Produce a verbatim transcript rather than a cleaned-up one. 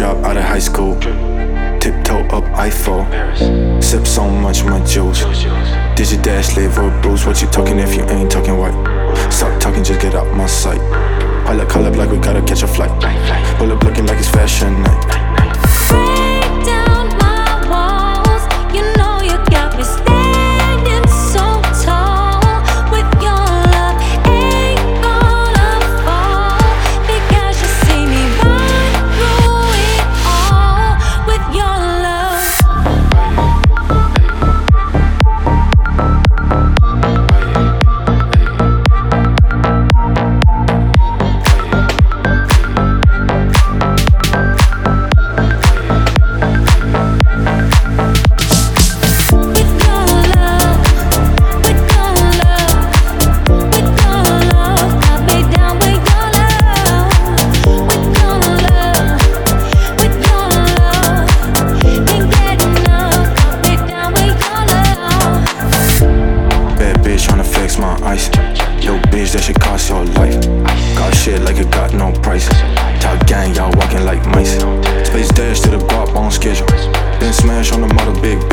drop out of high school. Tiptoe up, I fall. Sip so much, my juice. Did your dash live or bruise? What you talking if you ain't talking white? Stop talking, just get out my sight. Pilot call up like we gotta catch a flight. Pull up looking like it's fashion night. Break down my walls. You know you got me standing so tall. With your love, ain't gonna fall. Because you see me run through it all. With your love. Yo, bitch, that shit cost your life. Got shit like it got no price. Top gang, y'all walking like mice. Space dash to the guap on schedule. Then smash on the model big